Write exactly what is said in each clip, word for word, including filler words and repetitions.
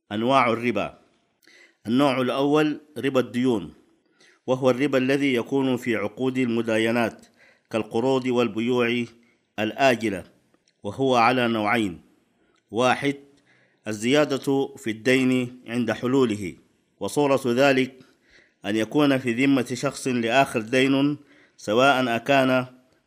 أنواع الربا. النوع الأول ربا الديون، وهو الربا الذي يكون في عقود المداينات كالقروض والبيوع الآجلة، وهو على نوعين: واحد، الزيادة في الدين عند حلوله، وصورة ذلك أن يكون في ذمة شخص لآخر دين، سواء أكان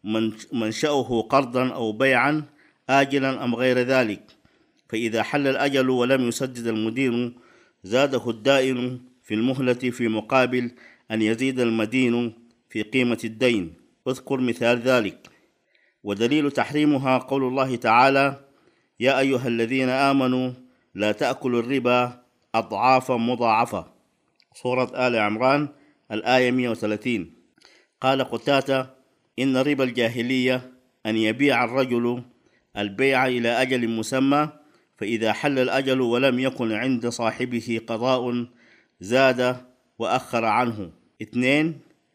منشأه قرضا أو بيعا آجلا أم غير ذلك، فإذا حل الأجل ولم يسدد المدين زاده الدائن في المهلة في مقابل أن يزيد المدين في قيمة الدين. اذكر مثال ذلك. ودليل تحريمها قول الله تعالى: يا أيها الذين آمنوا لا تأكلوا الربا أضعافا مضاعفة، سورة آل عمران الآية مئة وثلاثين. قال قتادة: إن ربا الجاهلية أن يبيع الرجل البيع إلى أجل مسمى، فإذا حل الأجل ولم يكن عند صاحبه قضاء زاد وأخر عنه. اثنين،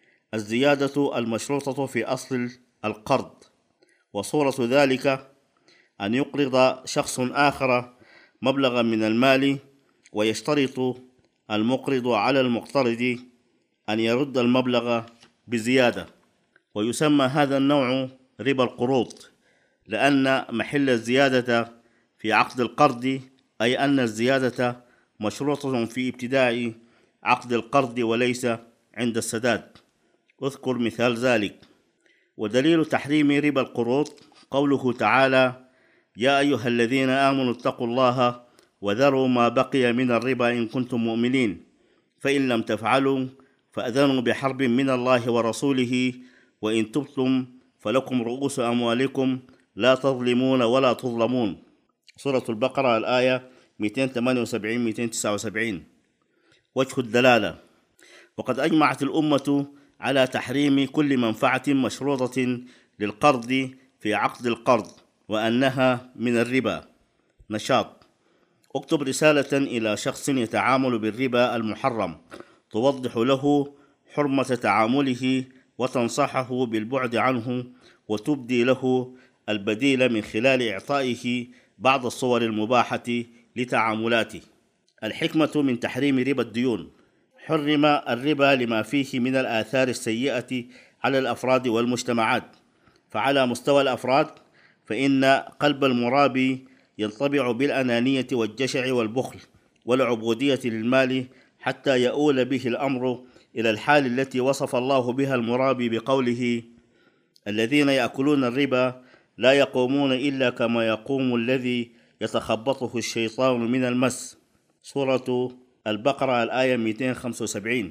الزيادة المشروطة في أصل القرض، وصورة ذلك أن يقرض شخص آخر مبلغا من المال، ويشترط المقرض على المقترض أن يرد المبلغ بزيادة، ويسمى هذا النوع ربا القروض، لأن محل الزيادة في عقد القرض، أي أن الزيادة مشروطة في ابتداء عقد القرض وليس عند السداد. اذكر مثال ذلك. ودليل تحريم ربا القروض قوله تعالى: يا أيها الذين آمنوا اتقوا الله وذروا ما بقي من الربا إن كنتم مؤمنين، فإن لم تفعلوا فأذنوا بحرب من الله ورسوله، وإن تبتم فلكم رؤوس أموالكم لا تظلمون ولا تظلمون، سورة البقرة الآية مئتين وثمانية وسبعين مئتين وتسعة وسبعين. وجه الدلالة: وقد أجمعت الأمة على تحريم كل منفعة مشروطة للقرض في عقد القرض، وأنها من الربا. نشاط: اكتب رسالة إلى شخص يتعامل بالربا المحرم، توضح له حرمة تعامله وتنصحه بالبعد عنه، وتبدي له البديل من خلال إعطائه بعض الصور المباحة لتعاملاته. الحكمة من تحريم ربا الديون: حرم الربا لما فيه من الآثار السيئة على الأفراد والمجتمعات. فعلى مستوى الأفراد فإن قلب المرابي ينطبع بالأنانية والجشع والبخل والعبودية للمال، حتى يؤول به الأمر إلى الحال التي وصف الله بها المرابي بقوله: الذين يأكلون الربا لا يقومون إلا كما يقوم الذي يتخبطه الشيطان من المس، سورة البقرة الآية مئتين وخمسة وسبعين.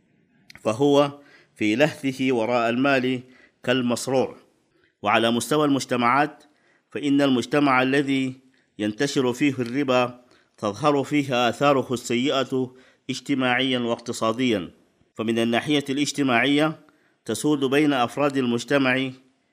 فهو في لهثه وراء المال كالمصروع. وعلى مستوى المجتمعات فإن المجتمع الذي ينتشر فيه الربا تظهر فيه آثاره السيئة اجتماعيا واقتصاديا. فمن الناحية الاجتماعية تسود بين أفراد المجتمع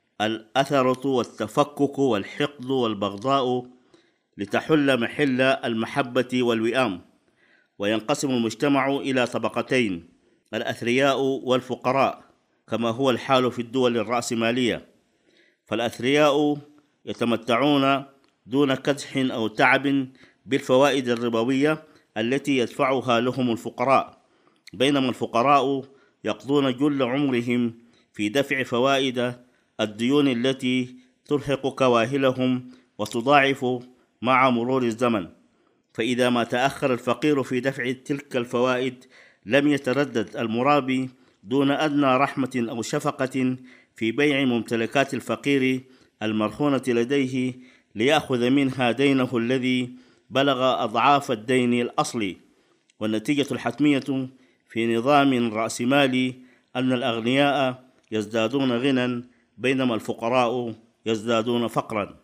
الأثرة والتفكك والحقد والبغضاء لتحل محل المحبة والوئام. وينقسم المجتمع إلى طبقتين: الأثرياء والفقراء، كما هو الحال في الدول الرأسمالية. فالأثرياء يتمتعون دون كدح أو تعب بالفوائد الربوية التي يدفعها لهم الفقراء، بينما الفقراء يقضون جل عمرهم في دفع فوائد الديون التي ترهق كواهلهم وتضاعف مع مرور الزمن. فإذا ما تأخر الفقير في دفع تلك الفوائد لم يتردد المرابي دون أدنى رحمة أو شفقة في بيع ممتلكات الفقير المرهونة لديه ليأخذ منها دينه الذي بلغ أضعاف الدين الأصلي. والنتيجة الحتمية في نظام رأسمالي أن الأغنياء يزدادون غنى بينما الفقراء يزدادون فقرا.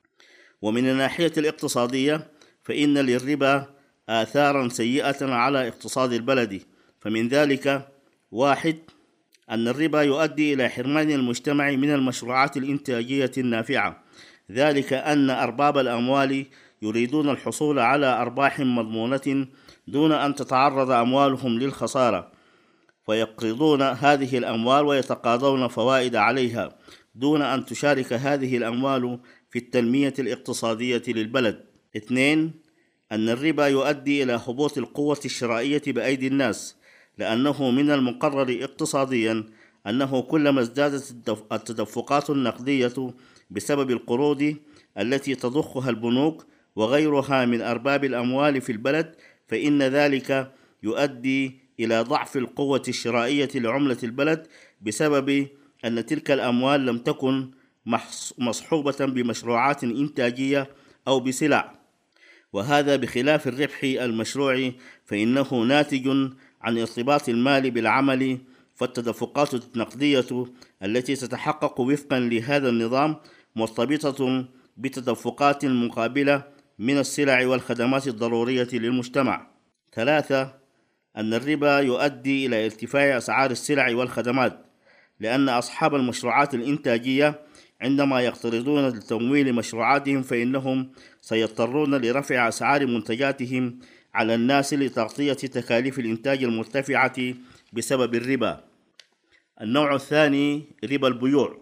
ومن الناحية الاقتصادية فإن للربا آثارا سيئة على اقتصاد البلد. فمن ذلك: واحد، أن الربا يؤدي إلى حرمان المجتمع من المشروعات الإنتاجية النافعة، ذلك أن أرباب الأموال يريدون الحصول على أرباح مضمونة دون أن تتعرض أموالهم للخسارة، فيقرضون هذه الأموال ويتقاضون فوائد عليها دون أن تشارك هذه الأموال في التنمية الاقتصادية للبلد. اثنين، أن الربا يؤدي إلى هبوط القوة الشرائية بأيدي الناس، لأنه من المقرر اقتصاديا أنه كلما ازدادت التدفقات النقدية بسبب القروض التي تضخها البنوك وغيرها من أرباب الأموال في البلد، فإن ذلك يؤدي إلى ضعف القوة الشرائية لعملة البلد، بسبب أن تلك الأموال لم تكن مصحوبة بمشروعات إنتاجية أو بسلع، وهذا بخلاف الربح المشروع فإنه ناتج عن ارتباط المال بالعمل. فالتدفقات النقدية التي تتحقق وفقا لهذا النظام مرتبطة بتدفقات مقابلة من السلع والخدمات الضرورية للمجتمع. ثلاثة، أن الربا يؤدي إلى ارتفاع أسعار السلع والخدمات، لأن أصحاب المشروعات الإنتاجية عندما يقترضون لتمويل مشروعاتهم فإنهم سيضطرون لرفع أسعار منتجاتهم على الناس لتغطية تكاليف الإنتاج المرتفعة بسبب الربا. النوع الثاني ربا البيوع،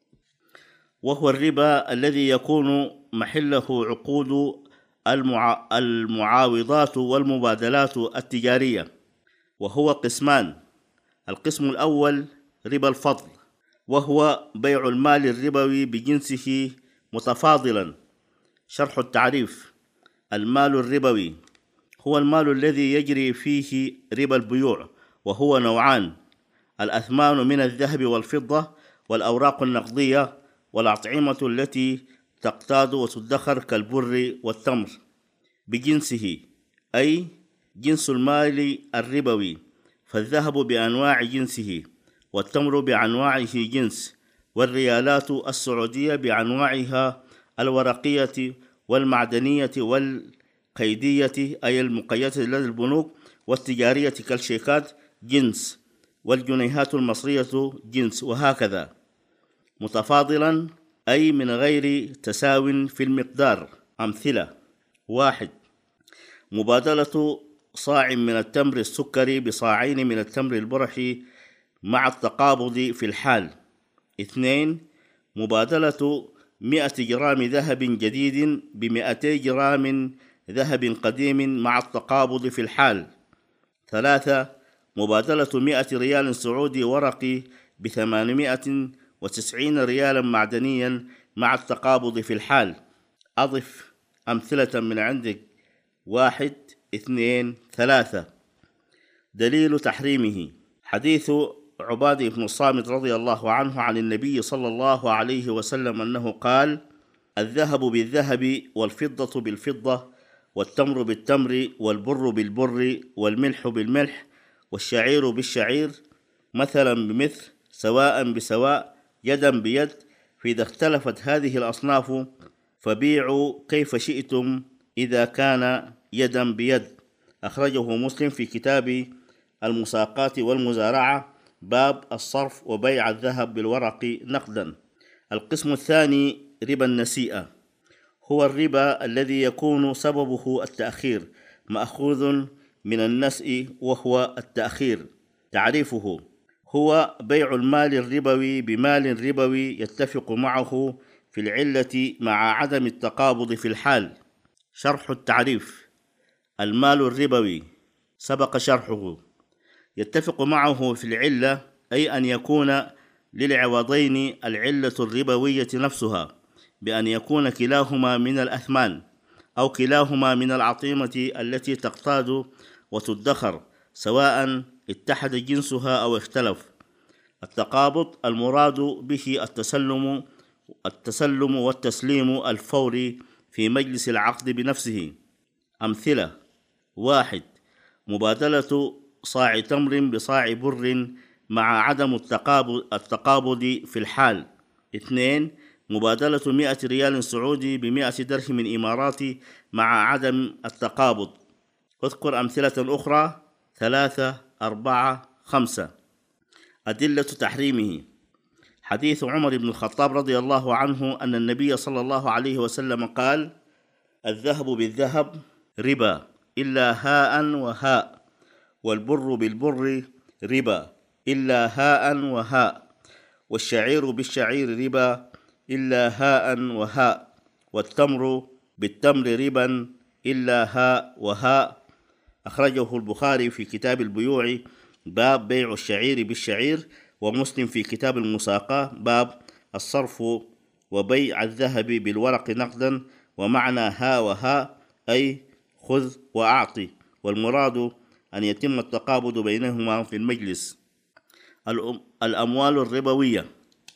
وهو الربا الذي يكون محله عقود المعا... المعاوضات والمبادلات التجارية، وهو قسمان. القسم الأول ربا الفضل، وهو بيع المال الربوي بجنسه متفاضلا. شرح التعريف: المال الربوي هو المال الذي يجري فيه ربا البيوع، وهو نوعان: الأثمان من الذهب والفضة، والأوراق النقدية، والأطعمة التي تقتاد وتدخر كالبر والتمر بجنسه، أي جنس المال الربوي، فالذهب بأنواع جنسه، والتمر بأنواعه جنس، والريالات السعودية بأنواعها الورقية والمعدنية والقيدية أي المقيدة لدى البنوك، والتجارية كالشيكات جنس، والجنيهات المصرية جنس، وهكذا. متفاضلا أي من غير تساو في المقدار. أمثلة: واحد، مبادلة صاع من التمر السكري بصاعين من التمر البرحي مع التقابض في الحال. اثنين، مبادلة مئة جرام ذهب جديد بمئتي جرام ذهب قديم مع التقابض في الحال. ثلاثة، مبادلة مئة ريال سعودي ورقي بثمانمائة وتسعين ريالا معدنيا مع التقابض في الحال. أضف أمثلة من عندك: واحد، اثنين، ثلاثة. دليل تحريمه: حديث عبادة بن الصامت رضي الله عنه عن النبي صلى الله عليه وسلم أنه قال: الذهب بالذهب، والفضة بالفضة، والتمر بالتمر، والبر بالبر، والملح بالملح، والشعير بالشعير، مثلا بمثل، سواء بسواء، يدا بيد، فإذا اختلفت هذه الأصناف فبيعوا كيف شئتم إذا كان يدا بيد. أخرجه مسلم في كتاب المساقات والمزارعة، باب الصرف وبيع الذهب بالورق نقدا. القسم الثاني ربا النسيئة، هو الربا الذي يكون سببه التأخير، مأخوذ من النسء وهو التأخير. تعريفه: هو بيع المال الربوي بمال ربوي يتفق معه في العلة مع عدم التقابض في الحال. شرح التعريف: المال الربوي سبق شرحه، يتفق معه في العلة أي أن يكون للعوضين العلة الربوية نفسها، بأن يكون كلاهما من الأثمان، أو كلاهما من العطيمة التي تقتاد وتدخر، سواء اتحد جنسها أو اختلف. التقابض المراد به التسلم التسلم والتسليم الفوري في مجلس العقد بنفسه. أمثلة: واحد، مبادلة صاع تمر بصاع بر مع عدم التقابض, التقابض في الحال. اثنين، مبادلة مئة ريال سعودي بمئة درهم إماراتي مع عدم التقابض. اذكر أمثلة أخرى: ثلاثة، أربعة، خمسة. أدلة تحريمه: حديث عمر بن الخطاب رضي الله عنه أن النبي صلى الله عليه وسلم قال: الذهب بالذهب ربا إلا هاء وهاء، والبر بالبر ربا إلا هاء وهاء، والشعير بالشعير ربا إلا هاء وهاء، والتمر بالتمر ربا إلا هاء وهاء. أخرجه البخاري في كتاب البيوع باب بيع الشعير بالشعير، ومسلم في كتاب المساقاة باب الصرف وبيع الذهب بالورق نقدا. ومعنى ها وها أي خذ وأعطي، والمراد أن يتم التقابض بينهما في المجلس. الأموال الربوية: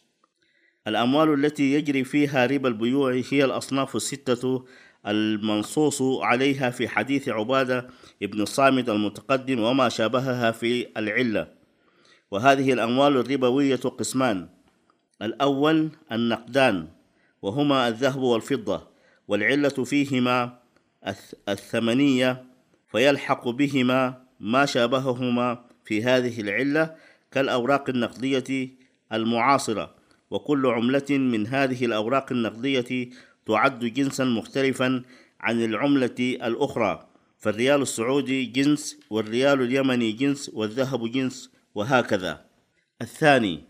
الأموال التي يجري فيها ربا البيوع هي الأصناف الستة المنصوص عليها في حديث عبادة ابن الصامت المتقدم وما شابهها في العلة. وهذه الأموال الربوية قسمان: الأول النقدان، وهما الذهب والفضة، والعلة فيهما الثمنية، فيلحق بهما ما شابههما في هذه العلة كالأوراق النقدية المعاصرة. وكل عملة من هذه الأوراق النقدية تعد جنسا مختلفا عن العملة الأخرى، فالريال السعودي جنس، والريال اليمني جنس، والذهب جنس، وهكذا. الثاني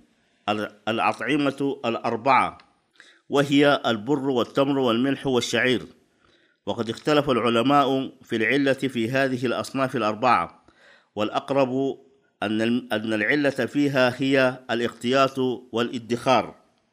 الأطعمة الأربعة، وهي البر والتمر والملح والشعير. وقد اختلف العلماء في العلة في هذه الأصناف الأربعة، والأقرب أن العلة فيها هي الاقتيات والادخار.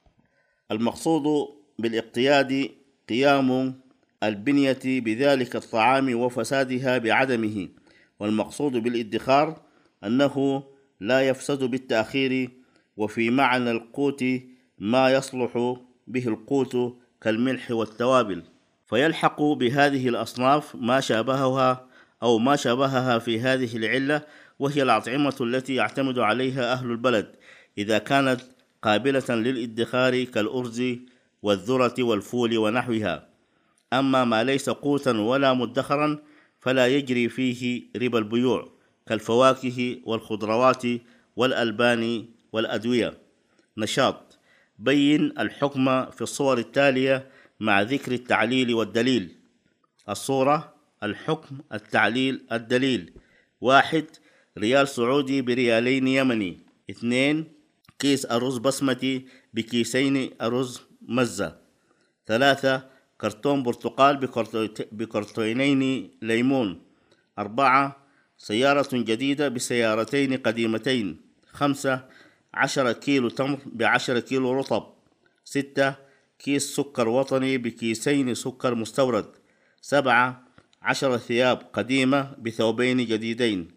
المقصود بالاقتياد قيام البنية بذلك الطعام وفسادها بعدمه، والمقصود بالادخار أنه لا يفسد بالتأخير. وفي معنى القوت ما يصلح به القوت كالملح والتوابل. فيلحق بهذه الأصناف ما شابهها أو ما شابهها في هذه العلة، وهي الأطعمة التي يعتمد عليها أهل البلد إذا كانت قابلة للادخار كالأرز والذرة والفول ونحوها. أما ما ليس قوتا ولا مدخرا فلا يجري فيه ربا البيوع كالفواكه والخضروات والألبان والأدوية. نشاط: بين الحكم في الصور التالية مع ذكر التعليل والدليل. الصورة: الحكم، التعليل، الدليل. واحد: ريال سعودي بريالين يمني. اثنين: كيس أرز بسمتي بكيسين أرز مزة. ثلاثة: كرتون برتقال بكرتونين ليمون. أربعة: سيارة جديدة بسيارتين قديمتين. خمسة: عشرة كيلو تمر بعشرة كيلو رطب. ستة: كيس سكر وطني بكيسين سكر مستورد. سبعة: عشرة ثياب قديمة بثوبين جديدين.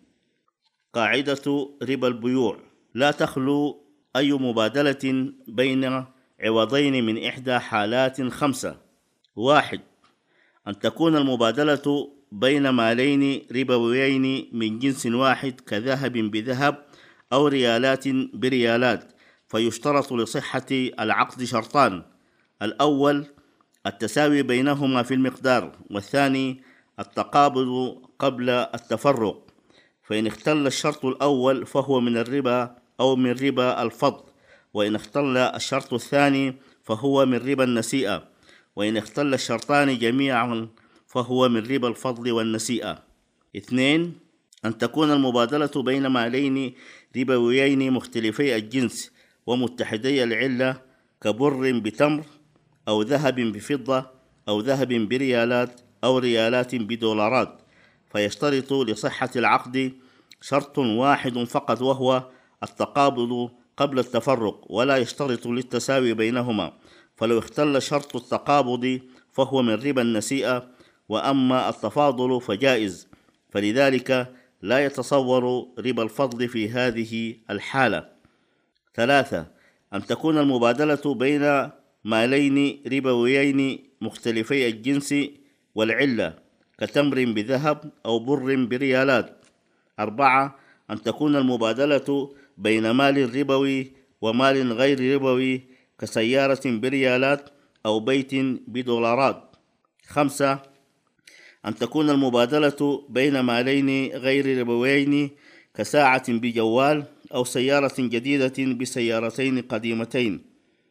قاعدة ربا البيوع: لا تخلو أي مبادلة بين عوضين من إحدى حالات خمسة. واحد: أن تكون المبادلة بين مالين ربويين من جنس واحد كذهب بذهب أو ريالات بريالات، فيشترط لصحة العقد شرطان: الأول التساوي بينهما في المقدار، والثاني التقابض قبل التفرق. فإن اختل الشرط الأول فهو من الربا أو من ربا الفضل، وإن اختل الشرط الثاني فهو من ربا النسيئة، وإن اختل الشرطان جميعا فهو من ربا الفضل والنسيئة. اثنين: أن تكون المبادلة بين مالين ربويين مختلفي الجنس ومتحدي العلة كبر بتمر أو ذهب بفضة أو ذهب بريالات أو ريالات بدولارات، فيشترط لصحة العقد شرط واحد فقط، وهو التقابض قبل التفرق، ولا يشترط للتساوي بينهما. فلو اختل شرط التقابض فهو من ربا النسيئة، وأما التفاضل فجائز، فلذلك لا يتصور ربا الفضل في هذه الحالة. ثلاثة: أن تكون المبادلة بين مالين ربويين مختلفي الجنس والعلة كتمر بذهب أو بر بريالات. أربعة: أن تكون المبادلة بين مال ربوي ومال غير ربوي كسيارة بريالات أو بيت بدولارات. خمسة: أن تكون المبادلة بين مالين غير ربويين كساعة بجوال أو سيارة جديدة بسيارتين قديمتين.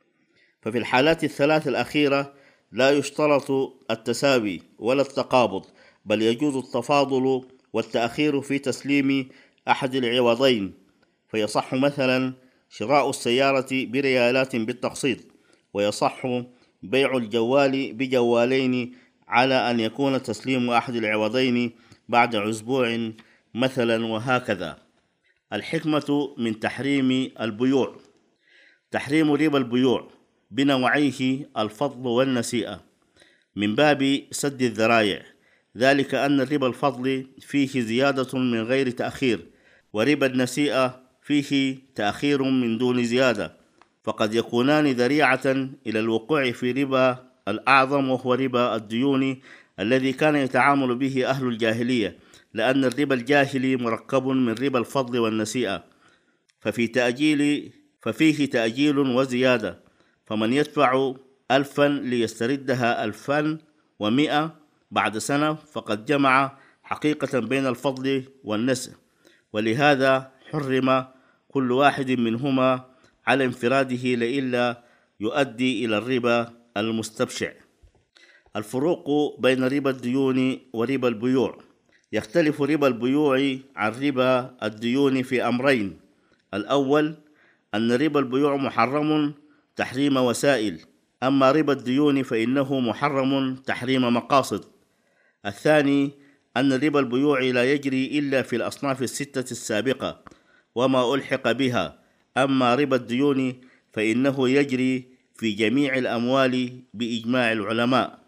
ففي الحالات الثلاث الأخيرة لا يشترط التساوي ولا التقابض، بل يجوز التفاضل والتأخير في تسليم أحد العوضين، فيصح مثلا شراء السيارة بريالات بالتقسيط، ويصح بيع الجوال بجوالين على أن يكون تسليم أحد العوضين بعد أسبوع مثلا، وهكذا. الحكمة من تحريم البيوع: تحريم ربا البيوع بنوعيه الفضل والنسيئة من باب سد الذرائع، ذلك أن ربا الفضل فيه زيادة من غير تأخير، وربا النسيئة فيه تأخير من دون زيادة، فقد يكونان ذريعة إلى الوقوع في ربا الأعظم، وهو ربا الديون الذي كان يتعامل به أهل الجاهلية، لأن الربا الجاهلي مركب من ربا الفضل والنسيئة، ففي تأجيل ففيه تأجيل وزيادة، فمن يدفع ألفا ليستردها ألفا ومئة بعد سنة فقد جمع حقيقة بين الفضل والنسي، ولهذا حرم كل واحد منهما على انفراده لئلا يؤدي إلى الربا المستبشع. الفروق بين ربا الديون وربا البيوع: يختلف ربا البيوع عن ربا الديون في أمرين: الأول أن ربا البيوع محرم تحريم وسائل، أما ربا الديون فإنه محرم تحريم مقاصد. الثاني أن ربا البيوع لا يجري إلا في الأصناف الستة السابقة وما ألحق بها، أما ربا الديون فإنه يجري في جميع الأموال بإجماع العلماء.